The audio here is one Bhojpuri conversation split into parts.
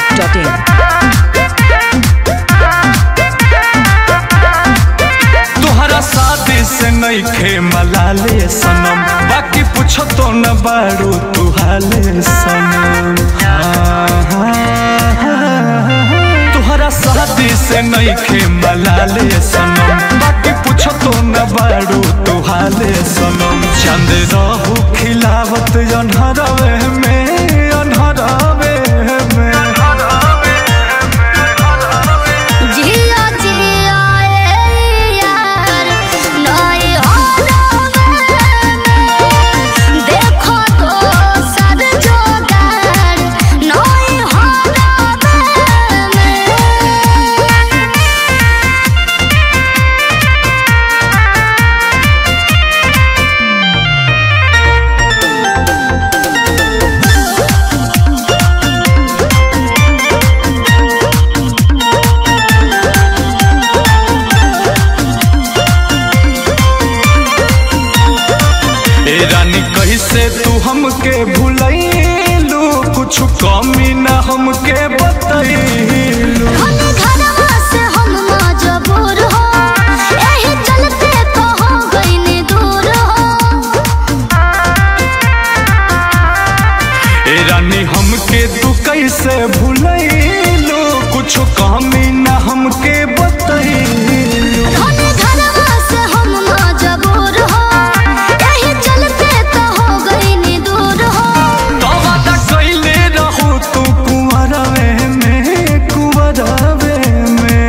masti.in। तोहरा शादी से नइखे मलाले सनम, बाकी पूछो तो न बारू तू हाले सनम। तोहरा शादी से नइखे मलाले सनम, बाकी पूछो तो न बारू तू हाले सनम। चंद रहू खिलावत अनहरवे में, अनहरवे में। रानी कैसे तू हमके भूलैलू, कुछ कमी ना हमके बतैलू। घरवा से हम मजबूर हो, एही चलते तो हो गइनी दूर हो। रानी हमके तू कैसे भूलैलू, कुछ कमी ना हमके बतैलू। घरवा से हम मजबूर हो, एही चलते तो हो गइनी दूर हो। तो वादा कैले रहू तू कुंवरवे में, कुंवरवे में।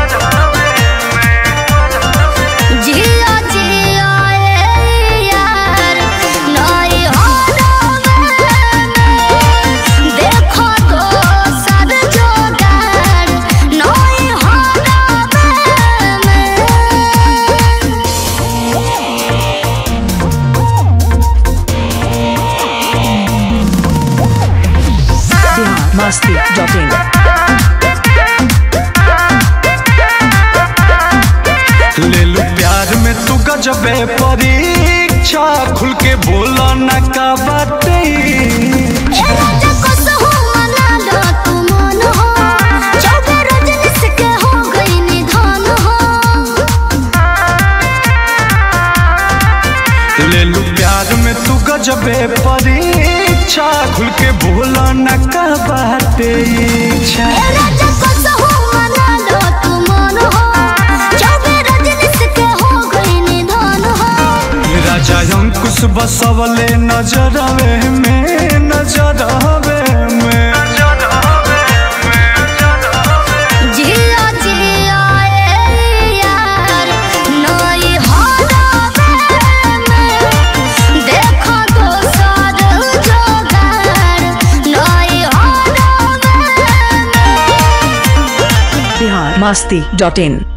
जिया जिया ए यार नई होरवे में, देखो तो सद जोगार नई होरवे में। masti.in। ले लू प्यार में तू गजबे परीक्षा, खुल के बोला न का बातें। ए राजा को सहू मना लो तू मन हो, चौबे रजनीश के हो गई निधन हो। ले लू प्यार में तू गजबे परीक्षा, खुल के बोला न का बातें। ए राजा को सहू मना लो तू मन हो, चौबे रजनीश के हो गई निधन हो। राजा अंकुश बसवले नजरवे में, नजरवे में। जिया जिया ए यार नई होरवे में, देखो तो सद जोगार नई होरवे में। masti.in।